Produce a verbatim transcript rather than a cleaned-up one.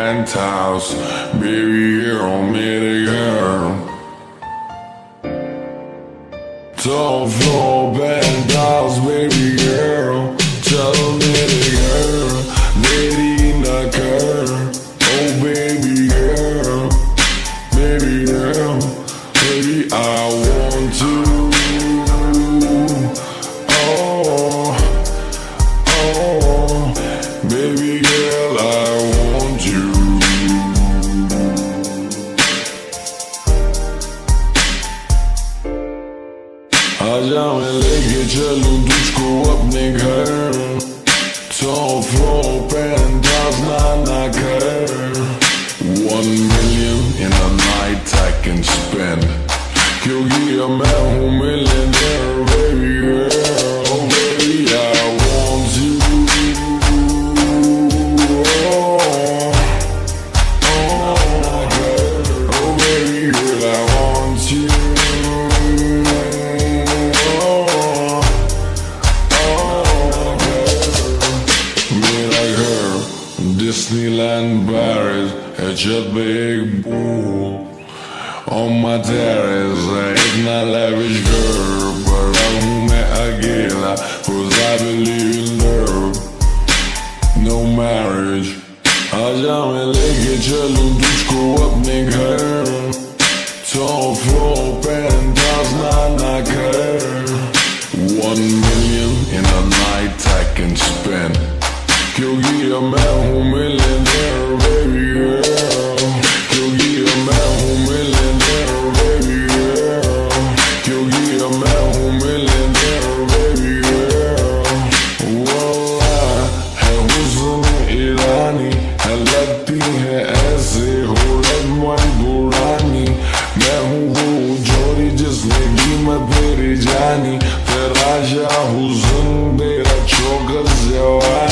penthouse. Baby girl, मेरे घर. Top floor penthouse, baby girl. चलो मेरे घर, देरी न कर. Oh baby girl, baby girl, baby I want to. Oh, oh, baby girl I want you. आजा मैं लेके चलूं तुझको अपने घर. Top floor penthouse ना ना कर. One million in a night I can spend. क्योंकि अब मैं हूँ millionaire, baby girl. Oh baby I want you. Oh, oh, girl. Oh baby girl I want you. Disneyland Paris, it's a big bull. On my terrace, it's not lavish girl, but I'm met again, cause I believe in love. No marriage. आजा मैं लेके चलूं तुझको अपने घर. Top floor penthouse ना ना कर. One million in a night I can spend. क्योंकि अब मैं हूँ millionaire, baby girl. क्योंकि अब मैं हूँ millionaire, baby girl. क्योंकि अब मैं हूँ millionaire, baby girl. वाला है हुस्न ईरानी, है लगती है ऐसे हो रमन बुरानी. मैं हूँ वो जोड़ी जिसने कीमत मेरी जानी. तेरा शाह हुस्न तेरा चौकस जवानी.